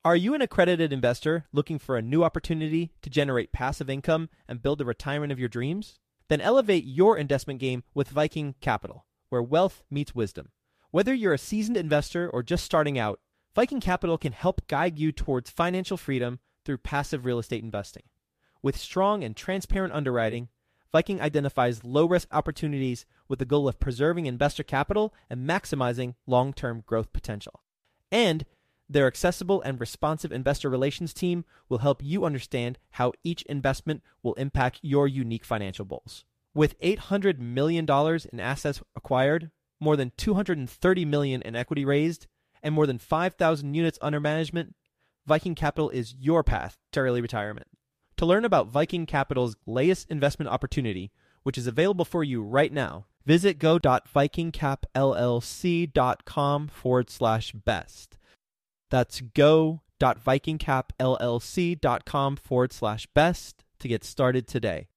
Are you an accredited investor looking for a new opportunity to generate passive income and build the retirement of your dreams? Then elevate your investment game with Viking Capital, where wealth meets wisdom. Whether you're a seasoned investor or just starting out, Viking Capital can help guide you towards financial freedom through passive real estate investing. With strong and transparent underwriting, Viking identifies low-risk opportunities with the goal of preserving investor capital and maximizing long-term growth potential. And their accessible and responsive investor relations team will help you understand how each investment will impact your unique financial goals. With $800 million in assets acquired, more than $230 million in equity raised, and more than 5,000 units under management, Viking Capital is your path to early retirement. To learn about Viking Capital's latest investment opportunity, which is available for you right now, visit go.vikingcapllc.com/best. That's go.vikingcapllc.com/best to get started today.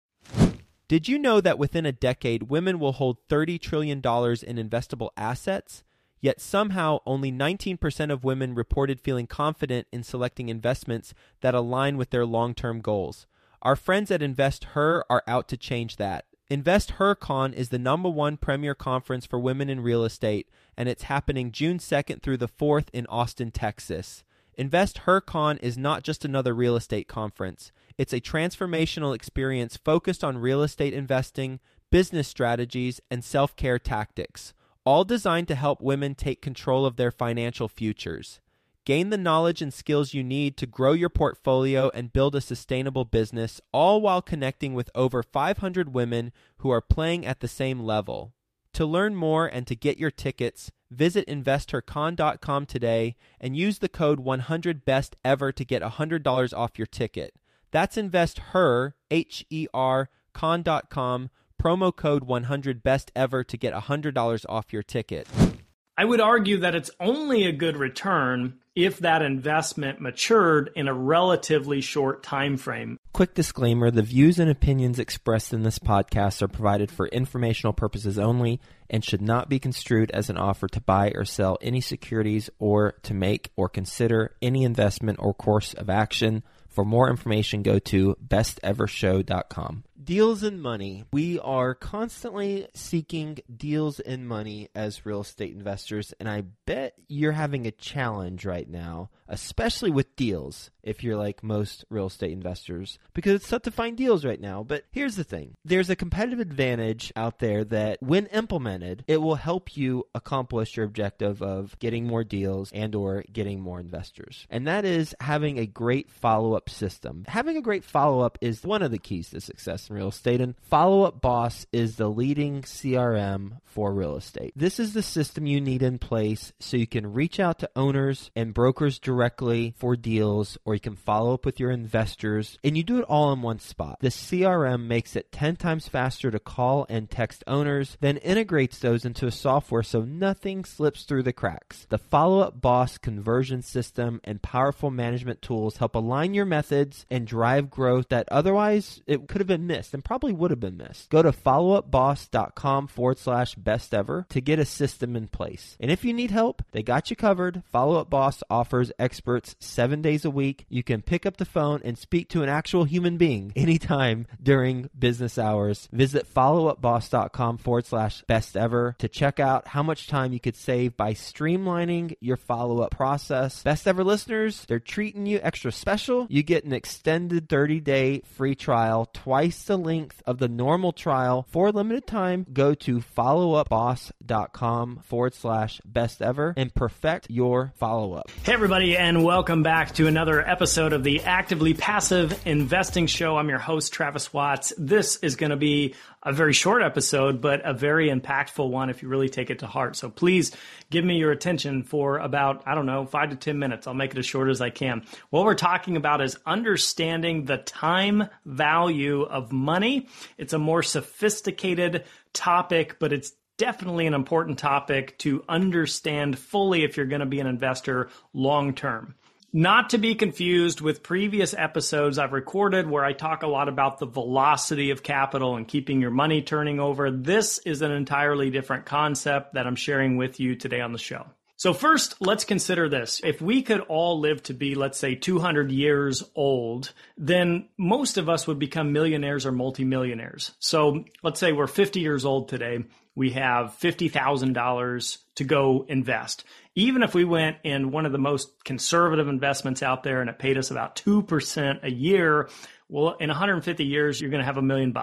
Did you know that within a decade, women will hold $30 trillion in investable assets? Yet somehow only 19% of women reported feeling confident in selecting investments that align with their long-term goals. Our friends at InvestHer are out to change that. InvestHerCon is the #1 premier conference for women in real estate, and it's happening June 2nd through the 4th in Austin, Texas. InvestHerCon is not just another real estate conference. It's a transformational experience focused on real estate investing, business strategies, and self-care tactics, all designed to help women take control of their financial futures. Gain the knowledge and skills you need to grow your portfolio and build a sustainable business, all while connecting with over 500 women who are playing at the same level. To learn more and to get your tickets, visit InvestHerCon.com today and use the code 100BESTEVER to get $100 off your ticket. That's InvestHer, H-E-R, con.com, promo code 100BESTEVER to get $100 off your ticket. I would argue that it's only a good return if that investment matured in a relatively short time frame. Quick disclaimer, the views and opinions expressed in this podcast are provided for informational purposes only and should not be construed as an offer to buy or sell any securities or to make or consider any investment or course of action. For more information, go to bestevershow.com. Deals in money. We are constantly seeking deals in money as real estate investors, and I bet you're having a challenge right now, especially with deals, if you're like most real estate investors, because it's tough to find deals right now. But here's the thing. There's a competitive advantage out there that when implemented, it will help you accomplish your objective of getting more deals and or getting more investors. And that is having a great follow-up system. Having a great follow-up is one of the keys to success in real estate, and Follow Up Boss is the leading CRM for real estate. This is the system you need in place so you can reach out to owners and brokers directly for deals, or you can follow up with your investors, and you do it all in one spot. The CRM makes it 10 times faster to call and text owners, then integrates those into a software so nothing slips through the cracks. The Follow Up Boss conversion system and powerful management tools help align your methods and drive growth that otherwise it could have been missed and probably would have been missed. Go to followupboss.com/bestever to get a system in place. And if you need help, they got you covered. Follow Up Boss offers experts 7 days a week. You can pick up the phone and speak to an actual human being anytime during business hours. Visit followupboss.com/bestever to check out how much time you could save by streamlining your follow-up process. Best Ever listeners, they're treating you extra special. You get an extended 30-day free trial, twice the length of the normal trial for a limited time. Go to followupboss.com/bestever and perfect your follow-up. Hey everybody, and welcome back to another episode of the Actively Passive Investing Show. I'm your host, Travis Watts. This is going to be a very short episode, but a very impactful one if you really take it to heart. So please give me your attention for about, 5 to 10 minutes. I'll make it as short as I can. What we're talking about is understanding the time value of money. It's a more sophisticated topic, but it's definitely an important topic to understand fully if you're going to be an investor long term. Not to be confused with previous episodes I've recorded where I talk a lot about the velocity of capital and keeping your money turning over. This is an entirely different concept that I'm sharing with you today on the show. So first, let's consider this. If we could all live to be, let's say, 200 years old, then most of us would become millionaires or multimillionaires. So let's say we're 50 years old today. We have $50,000 to go invest. Even if we went in one of the most conservative investments out there and it paid us about 2% a year, well, in 150 years, you're going to have $1 million.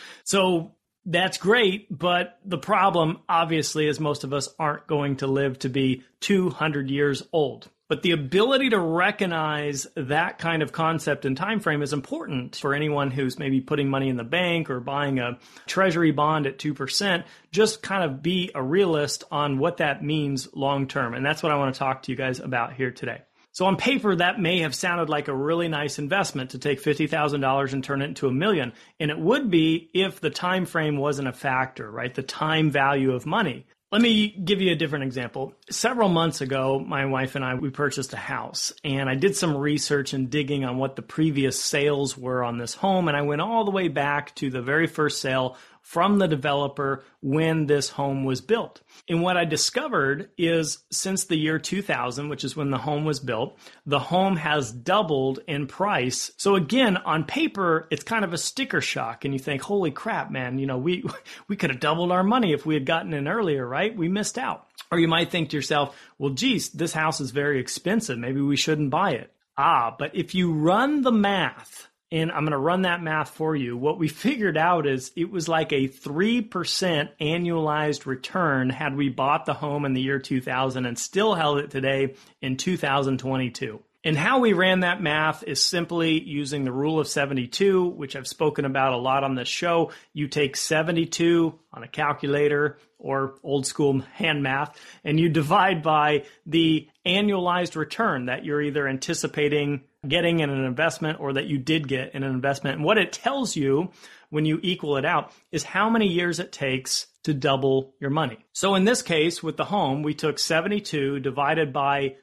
So that's great, but the problem, obviously, is most of us aren't going to live to be 200 years old. But the ability to recognize that kind of concept and time frame is important for anyone who's maybe putting money in the bank or buying a treasury bond at 2%. Just kind of be a realist on what that means long term. And that's what I want to talk to you guys about here today. So on paper, that may have sounded like a really nice investment to take $50,000 and turn it into $1 million. And it would be if the time frame wasn't a factor, right? The time value of money. Let me give you a different example. Several months ago, my wife and I, we purchased a house, and I did some research and digging on what the previous sales were on this home. And I went all the way back to the very first sale from the developer when this home was built. And what I discovered is since the year 2000, which is when the home was built, the home has doubled in price. So again, on paper, it's kind of a sticker shock. And you think, holy crap, man, we could have doubled our money if we had gotten in earlier, right? We missed out. Or you might think to yourself, well, geez, this house is very expensive. Maybe we shouldn't buy it. But if you run the math, and I'm going to run that math for you, what we figured out is it was like a 3% annualized return had we bought the home in the year 2000 and still held it today in 2022. And how we ran that math is simply using the rule of 72, which I've spoken about a lot on this show. You take 72 on a calculator or old school hand math, and you divide by the annualized return that you're either anticipating getting in an investment or that you did get in an investment. And what it tells you when you equal it out is how many years it takes to double your money. So in this case, with the home, we took 72 divided by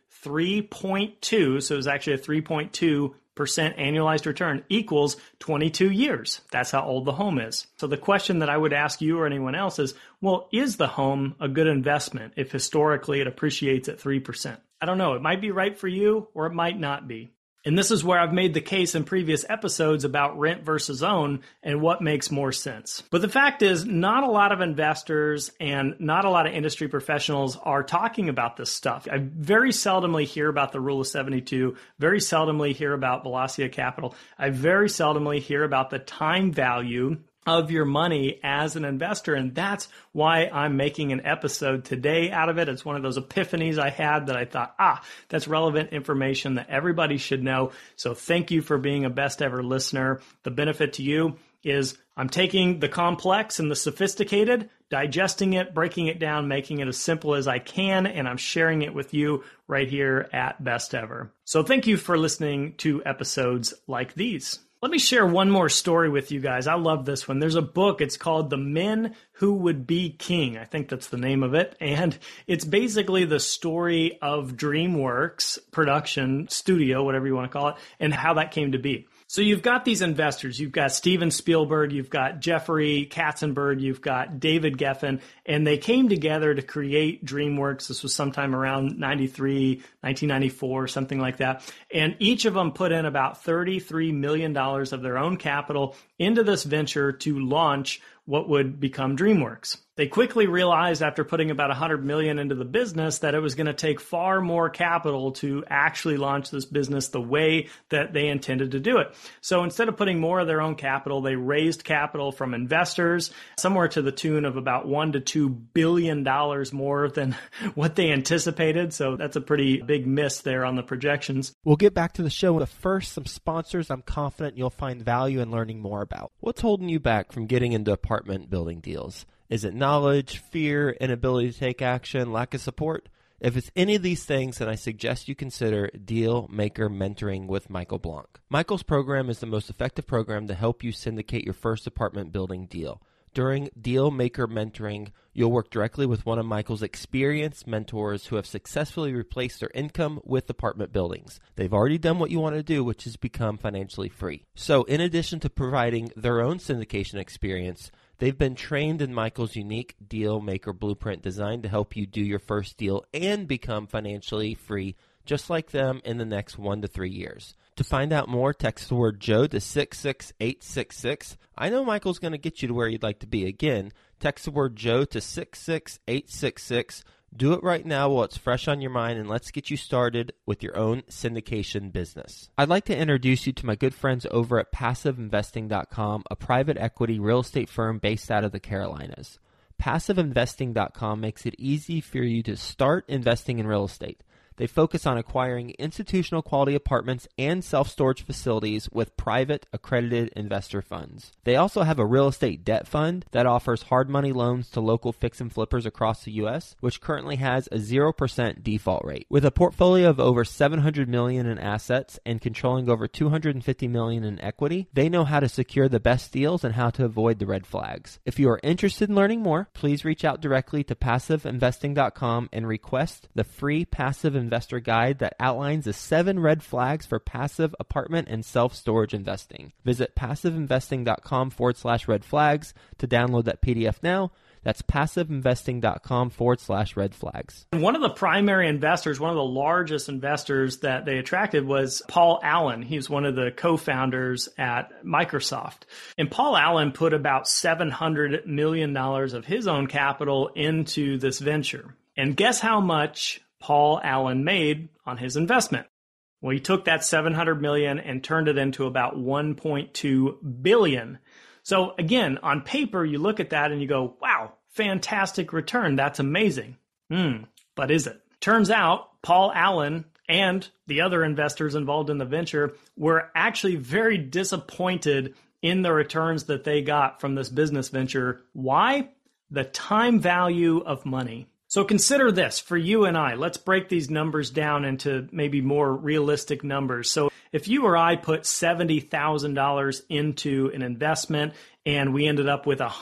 3.2, so it was actually a 3.2% annualized return equals 22 years. That's how old the home is. So the question that I would ask you or anyone else is, well, is the home a good investment if historically it appreciates at 3%? I don't know. It might be right for you or it might not be. And this is where I've made the case in previous episodes about rent versus own and what makes more sense. But the fact is, not a lot of investors and not a lot of industry professionals are talking about this stuff. I very seldomly hear about the rule of 72, very seldomly hear about Velocia Capital. I very seldomly hear about the time value of your money as an investor. And that's why I'm making an episode today out of it. It's one of those epiphanies I had that I thought, that's relevant information that everybody should know. So thank you for being a best ever listener. The benefit to you is I'm taking the complex and the sophisticated, digesting it, breaking it down, making it as simple as I can, and I'm sharing it with you right here at Best Ever. So thank you for listening to episodes like these. Let me share one more story with you guys. I love this one. There's a book. It's called The Men Who Would Be King. I think that's the name of it. And it's basically the story of DreamWorks production studio, whatever you want to call it, and how that came to be. So you've got these investors. You've got Steven Spielberg, you've got Jeffrey Katzenberg, you've got David Geffen, and they came together to create DreamWorks. This was sometime around 1994, something like that. And each of them put in about $33 million of their own capital into this venture to launch what would become DreamWorks. They quickly realized after putting about $100 million into the business that it was going to take far more capital to actually launch this business the way that they intended to do it. So instead of putting more of their own capital, they raised capital from investors somewhere to the tune of about $1 to $2 billion more than what they anticipated. So that's a pretty big miss there on the projections. We'll get back to the show, but first, some sponsors I'm confident you'll find value in learning more about. What's holding you back from getting into apartment building deals? Is it knowledge, fear, inability to take action, lack of support? If it's any of these things, then I suggest you consider Deal Maker Mentoring with Michael Blanc. Michael's program is the most effective program to help you syndicate your first apartment building deal. During Deal Maker Mentoring, you'll work directly with one of Michael's experienced mentors who have successfully replaced their income with apartment buildings. They've already done what you want to do, which is become financially free. So in addition to providing their own syndication experience, They've been trained in Michael's unique deal maker blueprint designed to help you do your first deal and become financially free just like them in the next 1 to 3 years. To find out more, text the word Joe to 66866. I know Michael's going to get you to where you'd like to be. Again, text the word Joe to 66866. Do it right now while it's fresh on your mind, and let's get you started with your own syndication business. I'd like to introduce you to my good friends over at PassiveInvesting.com, a private equity real estate firm based out of the Carolinas. PassiveInvesting.com makes it easy for you to start investing in real estate. They focus on acquiring institutional quality apartments and self-storage facilities with private accredited investor funds. They also have a real estate debt fund that offers hard money loans to local fix and flippers across the U.S., which currently has a 0% default rate. With a portfolio of over $700 million in assets and controlling over $250 million in equity, they know how to secure the best deals and how to avoid the red flags. If you are interested in learning more, please reach out directly to PassiveInvesting.com and request the free Passive Investor Guide that outlines the 7 red flags for passive apartment and self-storage investing. Visit PassiveInvesting.com/red flags to download that PDF now. That's PassiveInvesting.com/red flags. One of the primary investors, one of the largest investors that they attracted was Paul Allen. He's one of the co-founders at Microsoft. And Paul Allen put about $700 million of his own capital into this venture. And guess how much Paul Allen made on his investment? Well, he took that $700 million and turned it into about $1.2 billion. So again, on paper, you look at that and you go, wow, fantastic return. That's amazing. But is it? Turns out Paul Allen and the other investors involved in the venture were actually very disappointed in the returns that they got from this business venture. Why? The time value of money. So consider this for you and I. Let's break these numbers down into maybe more realistic numbers. So if you or I put $70,000 into an investment and we ended up with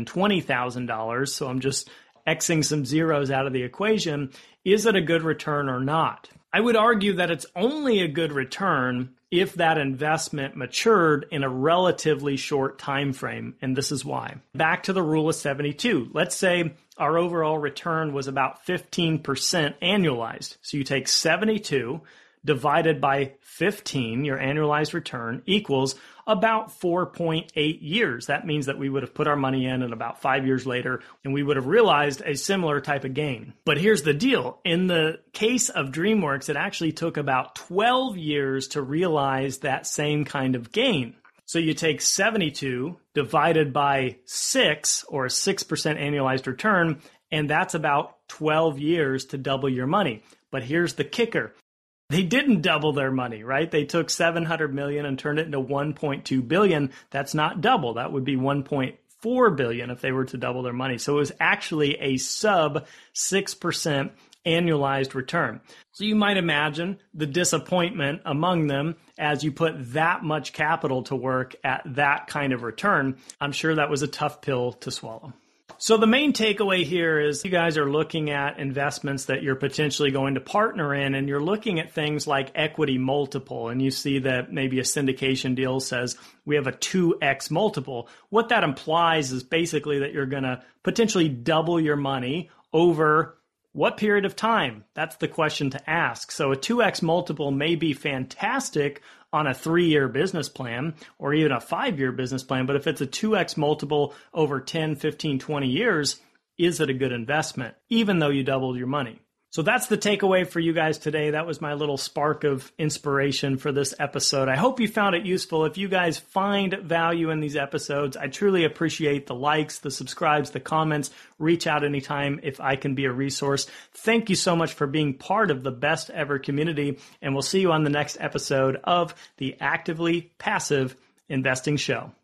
$120,000, so I'm just Xing some zeros out of the equation, is it a good return or not? I would argue that it's only a good return if that investment matured in a relatively short time frame, and this is why. Back to the rule of 72. Let's say our overall return was about 15% annualized. So you take 72 divided by 15, your annualized return, equals about 4.8 years. That means that we would have put our money in and about 5 years later, and we would have realized a similar type of gain. But here's the deal. In the case of DreamWorks, it actually took about 12 years to realize that same kind of gain. So you take 72 divided by 6, or a 6% annualized return, and that's about 12 years to double your money. But here's the kicker. They didn't double their money, right? They took $700 million and turned it into $1.2 billion. That's not double. That would be $1.4 billion if they were to double their money. So it was actually a sub 6% annualized return. So you might imagine the disappointment among them as you put that much capital to work at that kind of return. I'm sure that was a tough pill to swallow. So the main takeaway here is you guys are looking at investments that you're potentially going to partner in, and you're looking at things like equity multiple, and you see that maybe a syndication deal says we have a 2x multiple. What that implies is basically that you're going to potentially double your money over what period of time? That's the question to ask. So a 2x multiple may be fantastic on a 3-year business plan or even a 5-year business plan, but if it's a 2x multiple over 10, 15, 20 years, is it a good investment, even though you doubled your money? So that's the takeaway for you guys today. That was my little spark of inspiration for this episode. I hope you found it useful. If you guys find value in these episodes, I truly appreciate the likes, the subscribes, the comments. Reach out anytime if I can be a resource. Thank you so much for being part of the best ever community, and we'll see you on the next episode of the Actively Passive Investing Show.